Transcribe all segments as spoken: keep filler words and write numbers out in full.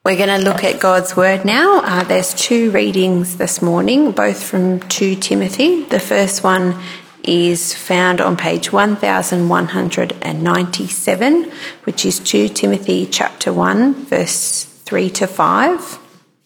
We're going to look at God's Word now. Uh, there's two readings this morning, both from Second Timothy. The first one is found on page one thousand one hundred ninety-seven, which is Second Timothy chapter one, verse three to five.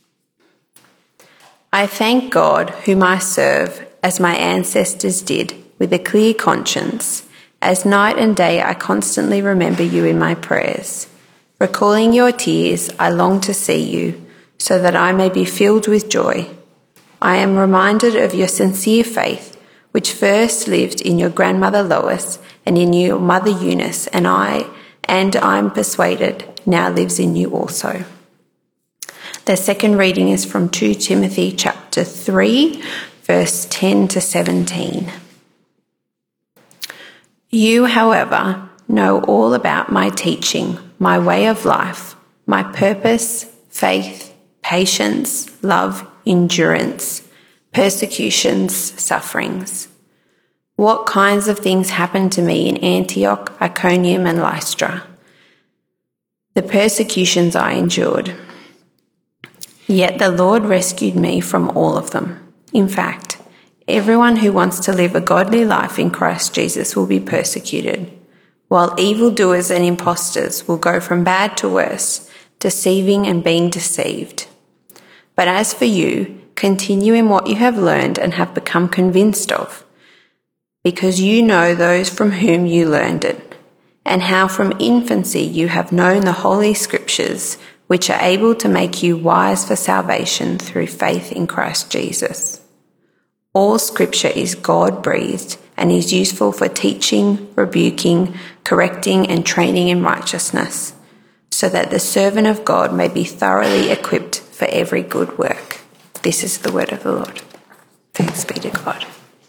I thank God, whom I serve, as my ancestors did, with a clear conscience. As night and day I constantly remember you in my prayers. Recalling your tears, I long to see you, so that I may be filled with joy. I am reminded of your sincere faith, which first lived in your grandmother Lois and in your mother Eunice, and I, and I'm persuaded, now lives in you also. The second reading is from Second Timothy chapter three, verse ten to seventeen. You, however, know all about my teaching, my way of life, my purpose, faith, patience, love, endurance, persecutions, sufferings. What kinds of things happened to me in Antioch, Iconium, and Lystra? The persecutions I endured. Yet the Lord rescued me from all of them. In fact, everyone who wants to live a godly life in Christ Jesus will be persecuted, while evildoers and impostors will go from bad to worse, deceiving and being deceived. But as for you, continue in what you have learned and have become convinced of, because you know those from whom you learned it, and how from infancy you have known the Holy Scriptures, which are able to make you wise for salvation through faith in Christ Jesus. All Scripture is God-breathed and is useful for teaching, rebuking, correcting, and training in righteousness, so that the servant of God may be thoroughly equipped for every good work. This is the word of the Lord. Thanks be to God.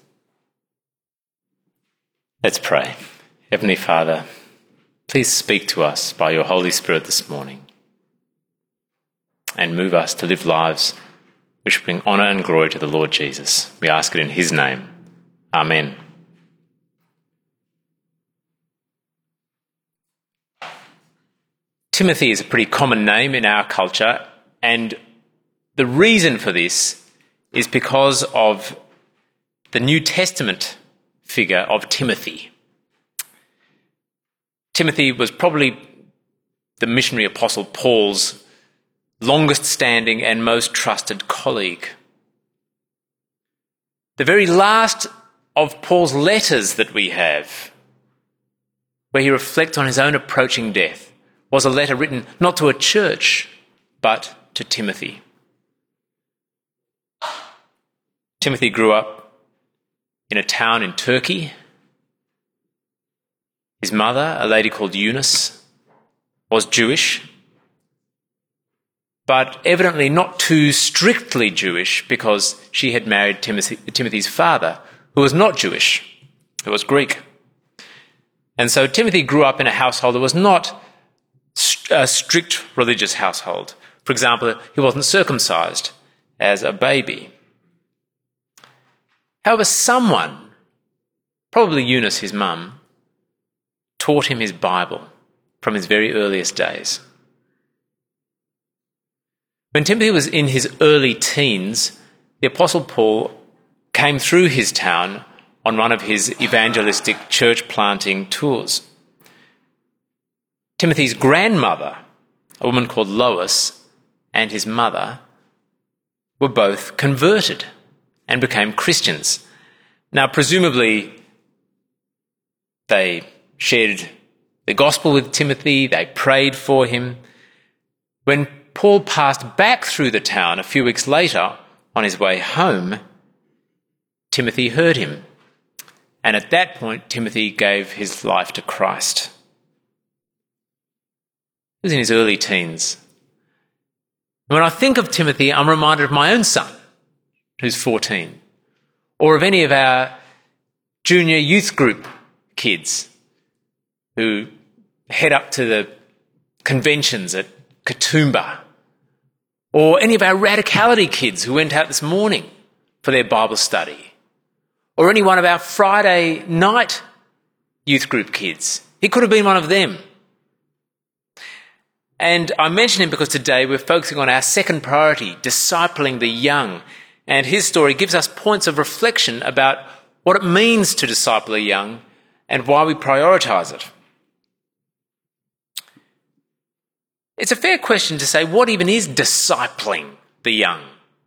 Let's pray. Heavenly Father, please speak to us by your Holy Spirit this morning and move us to live lives which bring honour and glory to the Lord Jesus. We ask it in his name. Amen. Timothy is a pretty common name in our culture, and the reason for this is because of the New Testament figure of Timothy. Timothy was probably the missionary apostle Paul's longest standing and most trusted colleague. The very last of Paul's letters that we have, where he reflects on his own approaching death, was a letter written not to a church, but to Timothy. Timothy grew up in a town in Turkey. His mother, a lady called Eunice, was Jewish, but evidently not too strictly Jewish, because she had married Timothy, Timothy's father, who was not Jewish, who was Greek. And so Timothy grew up in a household that was not a strict religious household. For example, he wasn't circumcised as a baby. However, someone, probably Eunice, his mum, taught him his Bible from his very earliest days. When Timothy was in his early teens, the Apostle Paul came through his town on one of his evangelistic church planting tours. Timothy's grandmother, a woman called Lois, and his mother were both converted and became Christians. Now, presumably, they shared the gospel with Timothy, they prayed for him. When Paul passed back through the town a few weeks later on his way home, Timothy heard him. And at that point, Timothy gave his life to Christ. He was in his early teens. When I think of Timothy, I'm reminded of my own son, who's fourteen, or of any of our junior youth group kids who head up to the conventions at Katoomba, or any of our radicality kids who went out this morning for their Bible study, or any one of our Friday night youth group kids. He could have been one of them. And I mention him because today we're focusing on our second priority, discipling the young. And his story gives us points of reflection about what it means to disciple the young and why we prioritise it. It's a fair question to say, what even is discipling the young?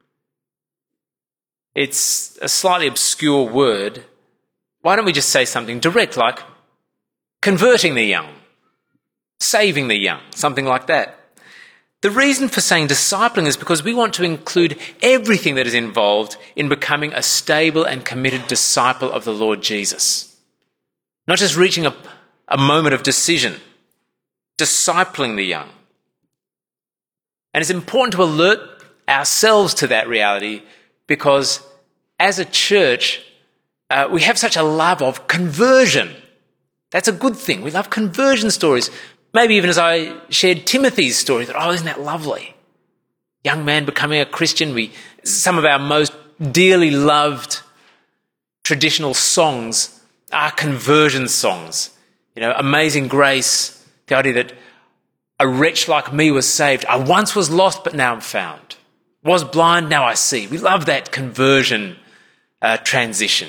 It's a slightly obscure word. Why don't we just say something direct, like converting the young, saving the young, something like that. The reason for saying discipling is because we want to include everything that is involved in becoming a stable and committed disciple of the Lord Jesus. Not just reaching a, a moment of decision, discipling the young. And it's important to alert ourselves to that reality because as a church, uh, we have such a love of conversion. That's a good thing. We love conversion stories. Maybe even as I shared Timothy's story, that, oh, isn't that lovely? Young man becoming a Christian. We, some of our most dearly loved traditional songs are conversion songs. You know, Amazing Grace, the idea that a wretch like me was saved. I once was lost, but now I'm found. Was blind, now I see. We love that conversion uh, transition.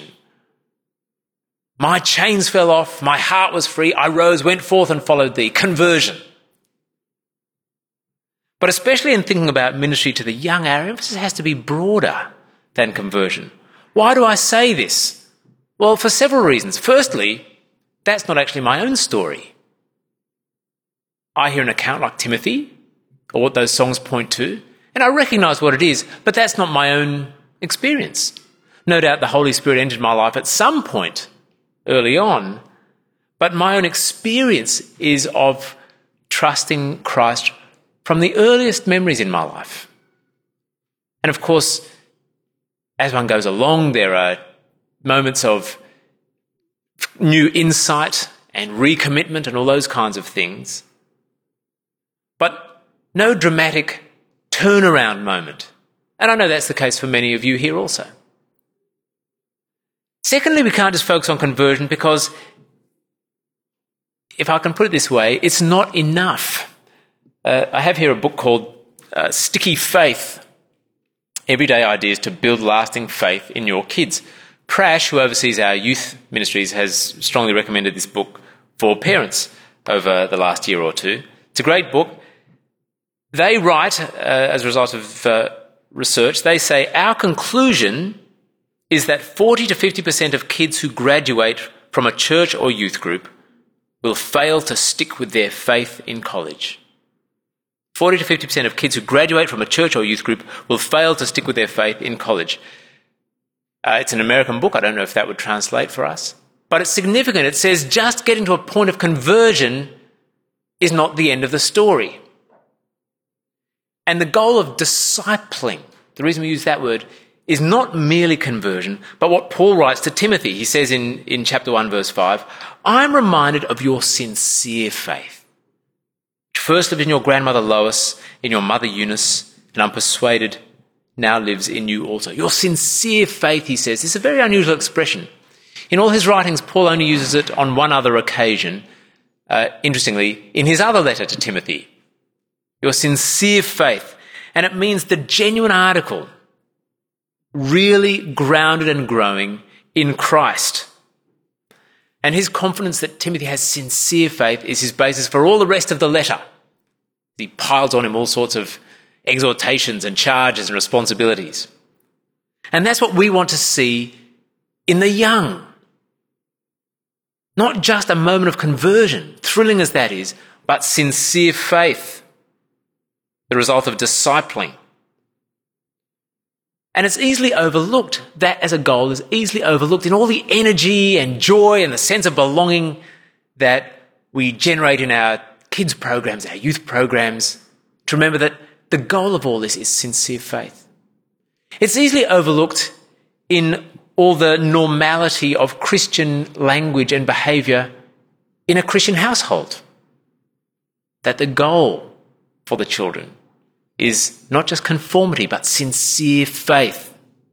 My chains fell off, my heart was free, I rose, went forth and followed thee. Conversion. But especially in thinking about ministry to the young, our emphasis has to be broader than conversion. Why do I say this? Well, for several reasons. Firstly, that's not actually my own story. I hear an account like Timothy, or what those songs point to, and I recognise what it is, but that's not my own experience. No doubt the Holy Spirit entered my life at some point early on, but my own experience is of trusting Christ from the earliest memories in my life. And of course, as one goes along, there are moments of new insight and recommitment and all those kinds of things. But no dramatic turnaround moment. And I know that's the case for many of you here also. Secondly, we can't just focus on conversion because, if I can put it this way, it's not enough. Uh, I have here a book called uh, Sticky Faith, Everyday Ideas to Build Lasting Faith in Your Kids. Prash, who oversees our youth ministries, has strongly recommended this book for parents over the last year or two. It's a great book. They write, uh, as a result of uh, research, they say, our conclusion is that forty to fifty percent of kids who graduate from a church or youth group will fail to stick with their faith in college. forty to fifty percent of kids who graduate from a church or youth group will fail to stick with their faith in college. Uh, it's an American book. I don't know if that would translate for us. But it's significant. It says just getting to a point of conversion is not the end of the story. And the goal of discipling, the reason we use that word, is not merely conversion, but what Paul writes to Timothy. He says in, in chapter one, verse five, I'm reminded of your sincere faith, which first lived in your grandmother Lois, in your mother Eunice, and I'm persuaded now lives in you also. Your sincere faith, he says, is a very unusual expression. In all his writings, Paul only uses it on one other occasion, uh, interestingly, in his other letter to Timothy. Your sincere faith. And it means the genuine article, really grounded and growing in Christ. And his confidence that Timothy has sincere faith is his basis for all the rest of the letter. He piles on him all sorts of exhortations and charges and responsibilities. And that's what we want to see in the young. Not just a moment of conversion, thrilling as that is, but sincere faith, the result of discipling. And it's easily overlooked. That as a goal is easily overlooked in all the energy and joy and the sense of belonging that we generate in our kids' programs, our youth programs, to remember that the goal of all this is sincere faith. It's easily overlooked in all the normality of Christian language and behaviour in a Christian household. That the goal for the children is not just conformity, but sincere faith.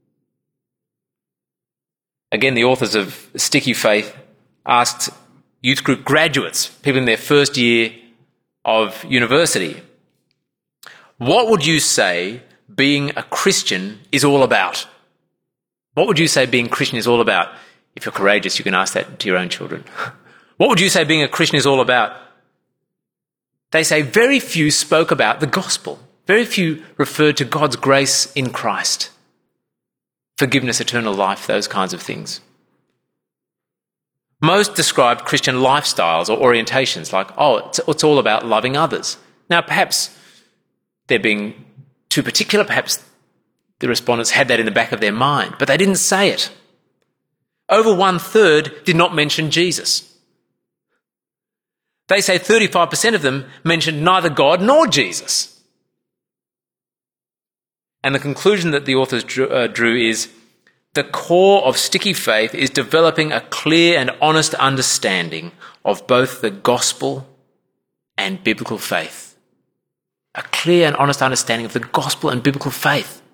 Again, the authors of Sticky Faith asked youth group graduates, people in their first year of university. What would you say being a Christian is all about? What would you say being Christian is all about? If you're courageous, you can ask that to your own children. What would you say being a Christian is all about? They say very few spoke about the gospel. Very few referred to God's grace in Christ. Forgiveness, eternal life, those kinds of things. Most described Christian lifestyles or orientations like, oh, it's, it's all about loving others. Now, perhaps they're being too particular. Perhaps the respondents had that in the back of their mind, but they didn't say it. Over one-third did not mention Jesus. They say thirty-five percent of them mentioned neither God nor Jesus. And the conclusion that the authors drew, uh, drew is, the core of sticky faith is developing a clear and honest understanding of both the gospel and biblical faith. A clear and honest understanding of the gospel and biblical faith.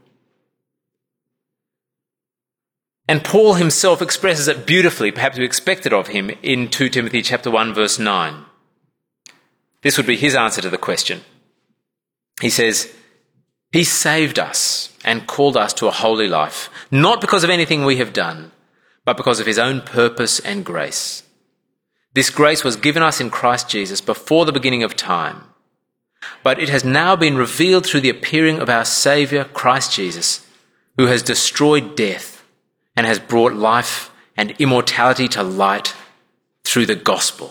And Paul himself expresses it beautifully, perhaps we expected of him, in Second Timothy chapter one, verse nine. This would be his answer to the question. He says, He saved us and called us to a holy life, not because of anything we have done, but because of his own purpose and grace. This grace was given us in Christ Jesus before the beginning of time, but it has now been revealed through the appearing of our Saviour, Christ Jesus, who has destroyed death and has brought life and immortality to light through the gospel.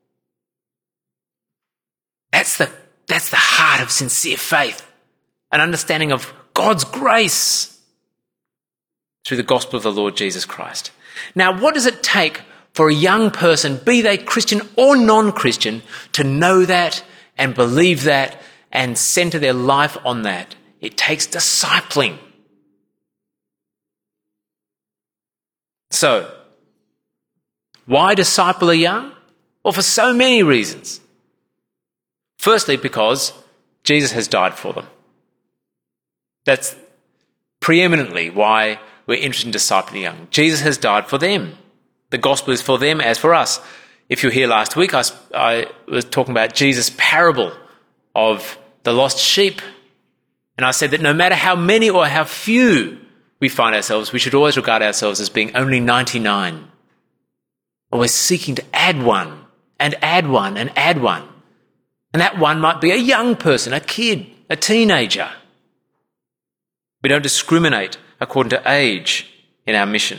That's the, that's the heart of sincere faith. An understanding of God's grace through the gospel of the Lord Jesus Christ. Now, what does it take for a young person, be they Christian or non-Christian, to know that and believe that and centre their life on that? It takes discipling. So, why disciple a young? Well, for so many reasons. Firstly, because Jesus has died for them. That's preeminently why we're interested in discipling young. Jesus has died for them. The gospel is for them as for us. If you were here last week, I, I was talking about Jesus' parable of the lost sheep. And I said that no matter how many or how few we find ourselves, we should always regard ourselves as being only ninety-nine. Always seeking to add one and add one and add one. And that one might be a young person, a kid, a teenager. We don't discriminate according to age in our mission.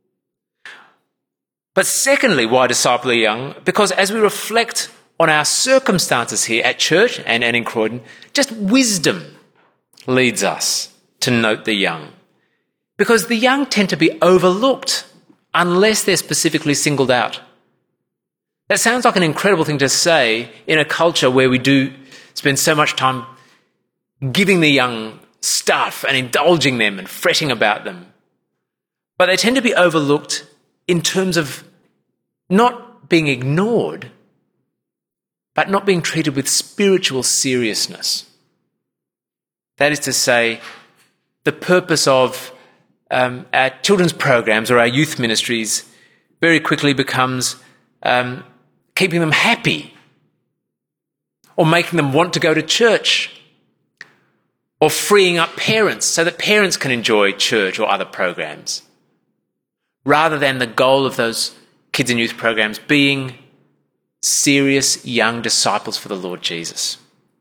But secondly, why disciple the young? Because as we reflect on our circumstances here at church and, and in Croydon, just wisdom leads us to note the young. Because the young tend to be overlooked unless they're specifically singled out. That sounds like an incredible thing to say in a culture where we do spend so much time giving the young stuff and indulging them and fretting about them. But they tend to be overlooked in terms of not being ignored, but not being treated with spiritual seriousness. That is to say, the purpose of um, our children's programs or our youth ministries very quickly becomes um, keeping them happy or making them want to go to church, or freeing up parents so that parents can enjoy church or other programs, rather than the goal of those kids and youth programs being serious young disciples for the Lord Jesus.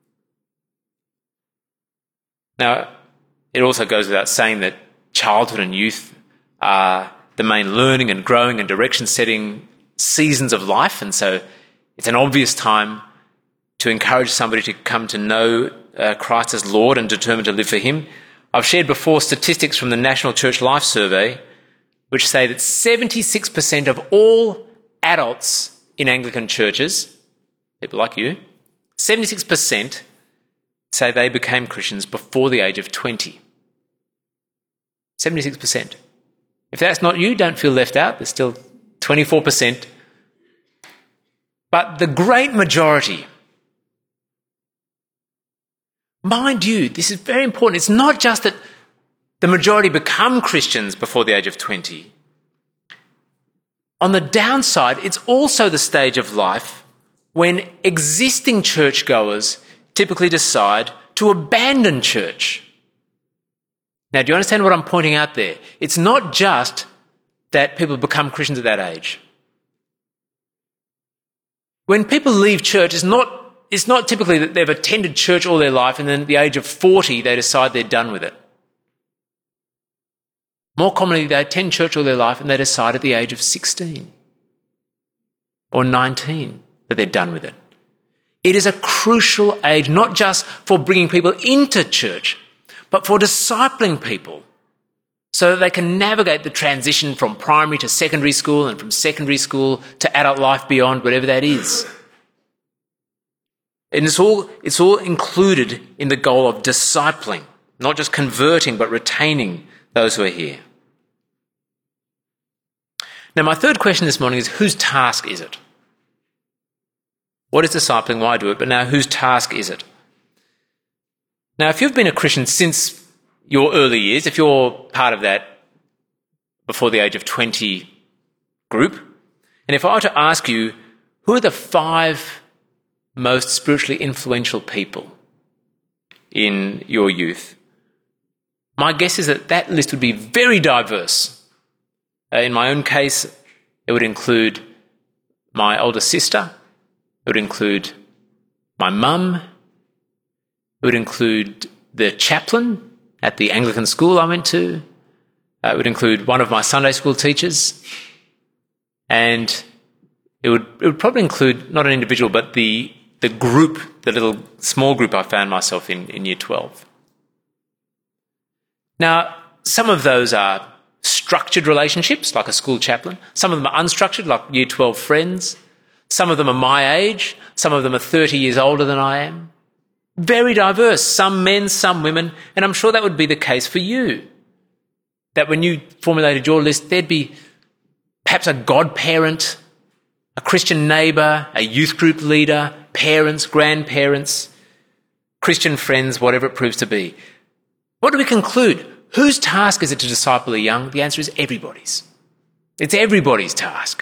Now, it also goes without saying that childhood and youth are the main learning and growing and direction-setting seasons of life, and so it's an obvious time to encourage somebody to come to know uh, Christ as Lord and determined to live for him. I've shared before statistics from the National Church Life Survey which say that seventy-six percent of all adults in Anglican churches, people like you, seventy-six percent say they became Christians before the age of twenty. seventy-six percent. If that's not you, don't feel left out. There's still twenty-four percent. But the great majority, mind you, this is very important. It's not just that the majority become Christians before the age of twenty. On the downside, it's also the stage of life when existing churchgoers typically decide to abandon church. Now, do you understand what I'm pointing out there? It's not just that people become Christians at that age. When people leave church, it's not, it's not typically that they've attended church all their life and then at the age of forty they decide they're done with it. More commonly, they attend church all their life and they decide at the age of sixteen or nineteen that they're done with it. It is a crucial age, not just for bringing people into church, but for discipling people so that they can navigate the transition from primary to secondary school and from secondary school to adult life beyond, whatever that is. And it's all, it's all included in the goal of discipling, not just converting, but retaining those who are here. Now, my third question this morning is, whose task is it? What is discipling? Why do it? But now, whose task is it? Now, if you've been a Christian since your early years, if you're part of that before the age of twenty group, and if I were to ask you, who are the five most spiritually influential people in your youth, my guess is that that list would be very diverse. Uh, in my own case, it would include my older sister, it would include my mum, it would include the chaplain at the Anglican school I went to, uh, it would include one of my Sunday school teachers, and it would it would probably include not an individual but the the group, the little small group I found myself in in year twelve. Now, some of those are structured relationships, like a school chaplain. Some of them are unstructured, like year twelve friends. Some of them are my age. Some of them are thirty years older than I am. Very diverse, some men, some women, and I'm sure that would be the case for you. That when you formulated your list, there'd be perhaps a godparent, a Christian neighbour, a youth group leader, parents, grandparents, Christian friends, whatever it proves to be. What do we conclude? Whose task is it to disciple the young? The answer is everybody's. It's everybody's task.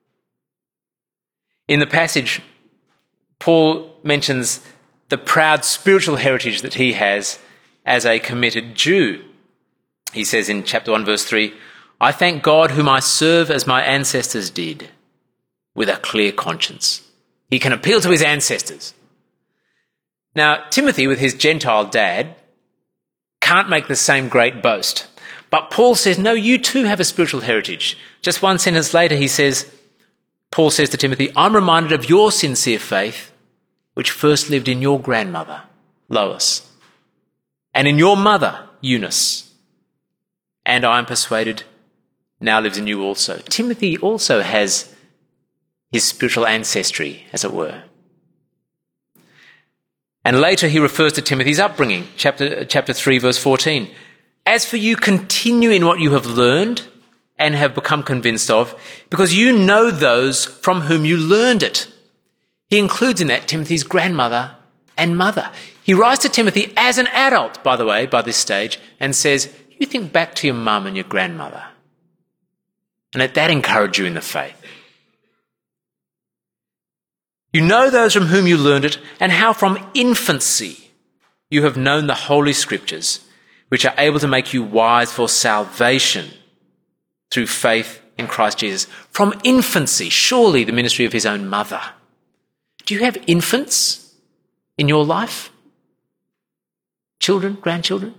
In the passage, Paul mentions the proud spiritual heritage that he has as a committed Jew. He says in chapter one, verse three, I thank God whom I serve as my ancestors did, with a clear conscience. He can appeal to his ancestors. Now, Timothy, with his Gentile dad, can't make the same great boast. But Paul says, no, you too have a spiritual heritage. Just one sentence later, he says, Paul says to Timothy, I'm reminded of your sincere faith, which first lived in your grandmother, Lois, and in your mother, Eunice, and I am persuaded now lives in you also. Timothy also has his spiritual ancestry, as it were. And later he refers to Timothy's upbringing, chapter, chapter three, verse fourteen. As for you, continue in what you have learned and have become convinced of, because you know those from whom you learned it. He includes in that Timothy's grandmother and mother. He writes to Timothy as an adult, by the way, by this stage, and says, you think back to your mum and your grandmother, and let that encourage you in the faith. You know those from whom you learned it, and how from infancy you have known the Holy Scriptures, which are able to make you wise for salvation through faith in Christ Jesus. From infancy, surely the ministry of his own mother. Do you have infants in your life? Children, grandchildren?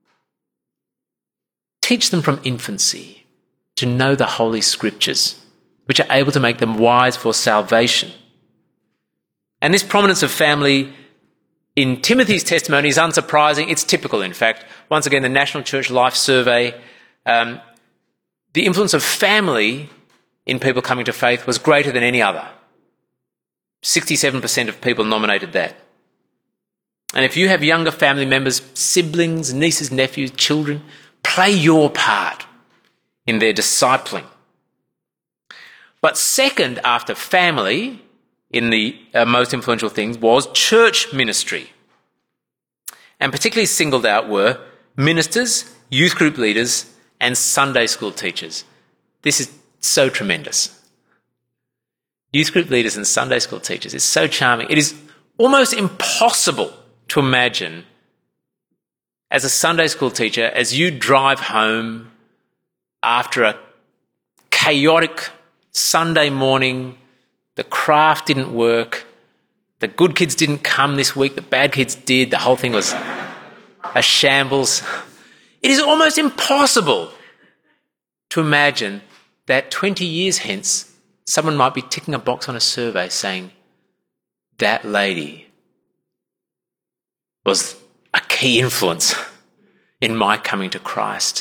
Teach them from infancy to know the Holy Scriptures, which are able to make them wise for salvation. And this prominence of family in Timothy's testimony is unsurprising. It's typical, in fact. Once again, the National Church Life Survey, um, the influence of family in people coming to faith was greater than any other. sixty-seven percent of people nominated that. And if you have younger family members, siblings, nieces, nephews, children, play your part in their discipling. But second after family, in the uh, most influential things, was church ministry. And particularly singled out were ministers, youth group leaders, and Sunday school teachers. This is so tremendous. youth group leaders and Sunday school teachers is so charming. It is almost impossible to imagine as a Sunday school teacher, as you drive home after a chaotic Sunday morning, the craft didn't work, the good kids didn't come this week, the bad kids did, the whole thing was a shambles. It is almost impossible to imagine that twenty years hence, someone might be ticking a box on a survey saying, that lady was a key influence in my coming to Christ.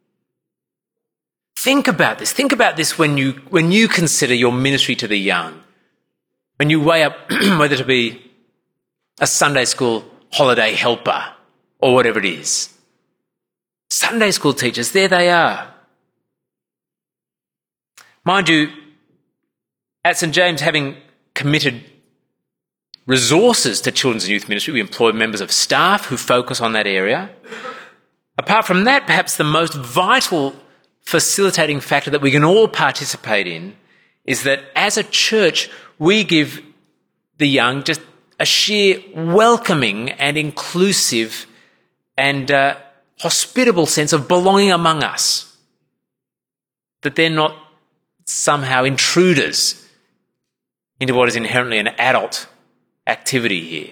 Think about this. Think about this when you, when you consider your ministry to the young. When you weigh up whether to be a Sunday school holiday helper or whatever it is. Sunday school teachers, there they are. Mind you, at St James, having committed resources to children's and youth ministry, we employ members of staff who focus on that area. Apart from that, perhaps the most vital facilitating factor that we can all participate in is that as a church, we give the young just a sheer welcoming and inclusive and uh, hospitable sense of belonging among us. That they're not somehow intruders into what is inherently an adult activity here.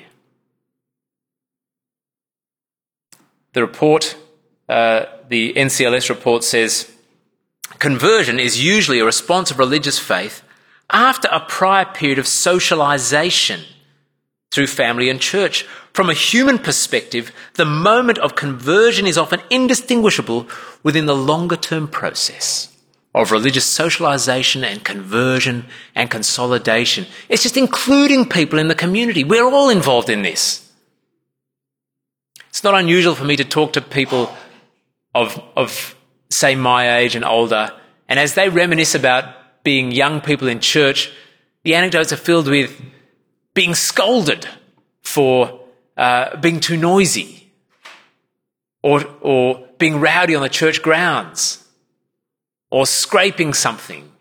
The report, uh, the N C L S report says, conversion is usually a response of religious faith after a prior period of socialisation through family and church. From a human perspective, the moment of conversion is often indistinguishable within the longer-term process of religious socialisation and conversion and consolidation. It's just including people in the community. We're all involved in this. It's not unusual for me to talk to people of, of say, my age and older, and as they reminisce about being young people in church, the anecdotes are filled with being scolded for uh, being too noisy or, or being rowdy on the church grounds or scraping something.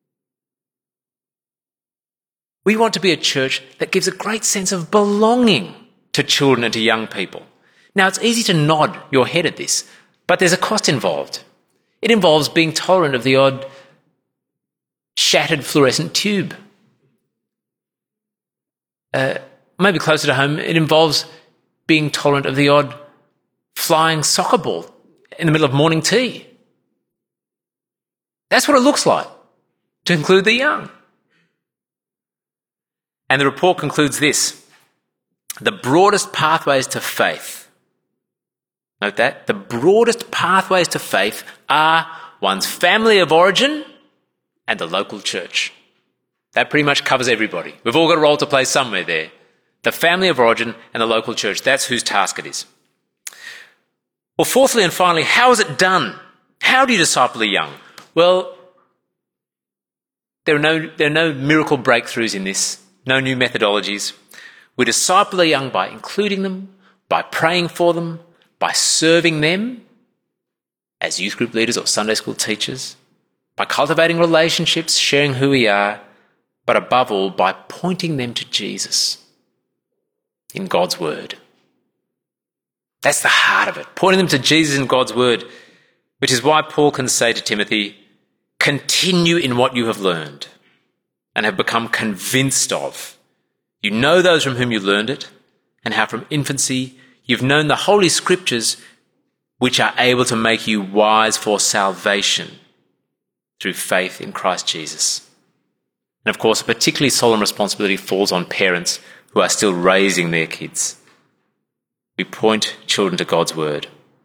We want to be a church that gives a great sense of belonging to children and to young people. Now, it's easy to nod your head at this, but there's a cost involved. It involves being tolerant of the odd shattered fluorescent tube. Uh, maybe closer to home, it involves being tolerant of the odd flying soccer ball in the middle of morning tea. That's what it looks like to include the young. And the report concludes this: the broadest pathways to faith, note that, the broadest pathways to faith are one's family of origin and the local church. That pretty much covers everybody. We've all got a role to play somewhere there. The family of origin and the local church, that's whose task it is. Well, fourthly and finally, how is it done? How do you disciple the young? Well, there are no, there are no miracle breakthroughs in this, no new methodologies. We disciple the young by including them, by praying for them, by serving them as youth group leaders or Sunday school teachers, by cultivating relationships, sharing who we are, but above all, by pointing them to Jesus in God's word. That's the heart of it, pointing them to Jesus in God's word, which is why Paul can say to Timothy, continue in what you have learned and have become convinced of. You know those from whom you learned it, and how from infancy you've known the Holy Scriptures, which are able to make you wise for salvation through faith in Christ Jesus. And of course, a particularly solemn responsibility falls on parents who are still raising their kids. We point children to God's word.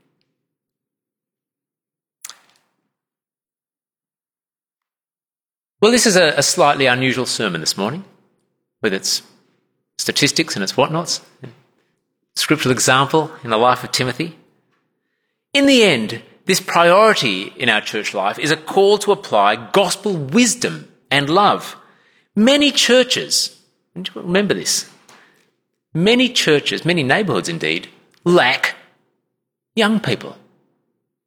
Well, this is a, a slightly unusual sermon this morning, with its statistics and its whatnots, scriptural example in the life of Timothy. In the end, this priority in our church life is a call to apply gospel wisdom and love. Many churches, and remember this, many churches, many neighbourhoods indeed, lack young people.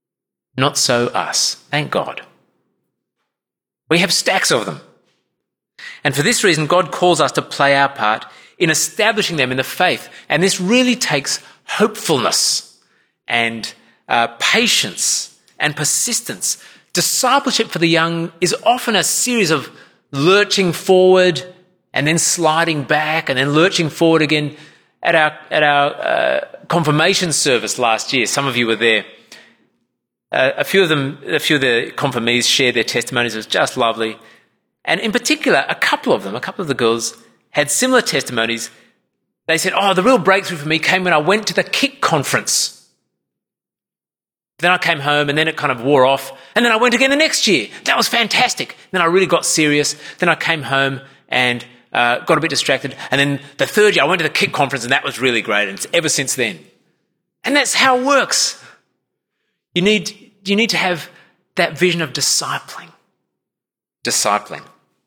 Not so us, thank God. We have stacks of them. And for this reason, God calls us to play our part in establishing them in the faith. And this really takes hopefulness and uh, patience and persistence. Discipleship for the young is often a series of lurching forward and then sliding back and then lurching forward again. At our at our uh, confirmation service last year, some of you were there. Uh, a few of them, a few of the confirmees shared their testimonies. It was just lovely. And in particular, a couple of them, a couple of the girls had similar testimonies. They said, oh, the real breakthrough for me came when I went to the Kick conference. Then I came home and then it kind of wore off. And then I went again the next year. That was fantastic. Then I really got serious. Then I came home and uh, got a bit distracted. And then the third year I went to the Kick conference and that was really great. And it's ever since then. And that's how it works. You need, you need to have that vision of discipling. Discipling.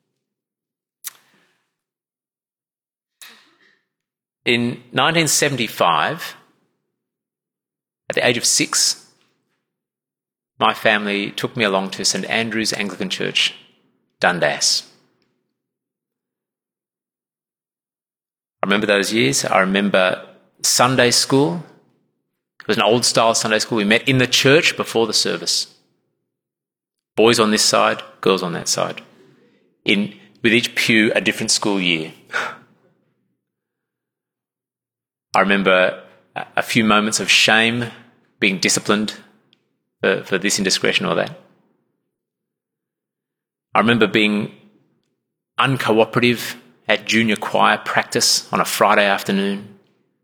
In nineteen seventy-five, at the age of six, my family took me along to St Andrew's Anglican Church, Dundas. I remember those years. I remember Sunday school. It was an old-style Sunday school. We met in the church before the service. Boys on this side, girls on that side. In with each pew, a different school year. I remember a few moments of shame, being disciplined for, for this indiscretion or that. I remember being uncooperative at junior choir practice on a Friday afternoon.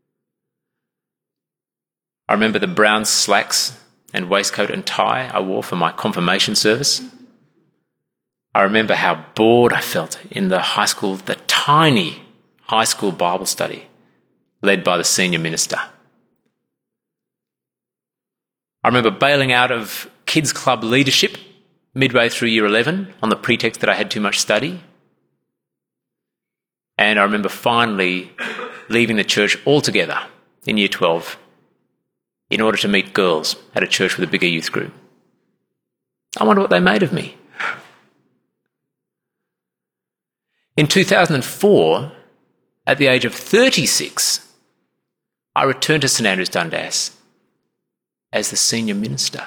I remember the brown slacks and waistcoat and tie I wore for my confirmation service. I remember how bored I felt in the high school, the tiny high school Bible study led by the senior minister. I remember bailing out of kids' club leadership midway through year eleven on the pretext that I had too much study. And I remember finally leaving the church altogether in year twelve in order to meet girls at a church with a bigger youth group. I wonder what they made of me. In two thousand four, at the age of thirty-six, I returned to St Andrew's Dundas as the senior minister.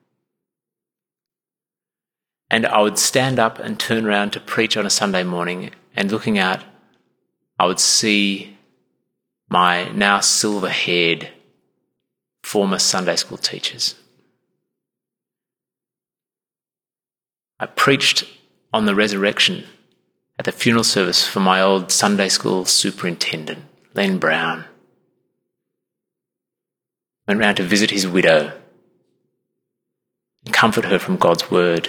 And I would stand up and turn around to preach on a Sunday morning, and looking out, I would see my now silver-haired former Sunday school teachers. I preached on the resurrection at the funeral service for my old Sunday school superintendent, Len Brown. Went round to visit his widow and comfort her from God's word.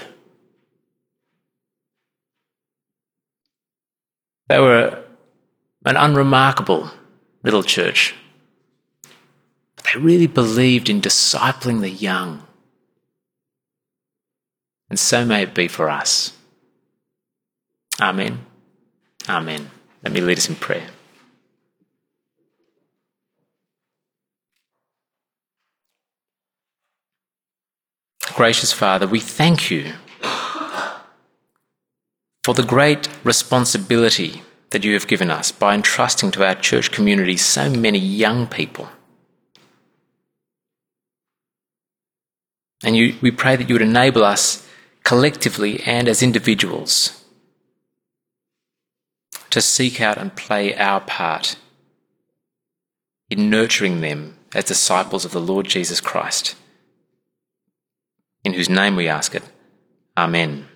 They were an unremarkable little church, but they really believed in discipling the young. And so may it be for us. Amen. Amen. Let me lead us in prayer. Gracious Father, we thank you for the great responsibility that you have given us by entrusting to our church community so many young people. And you, we pray that you would enable us collectively and as individuals to seek out and play our part in nurturing them as disciples of the Lord Jesus Christ, in whose name we ask it. Amen.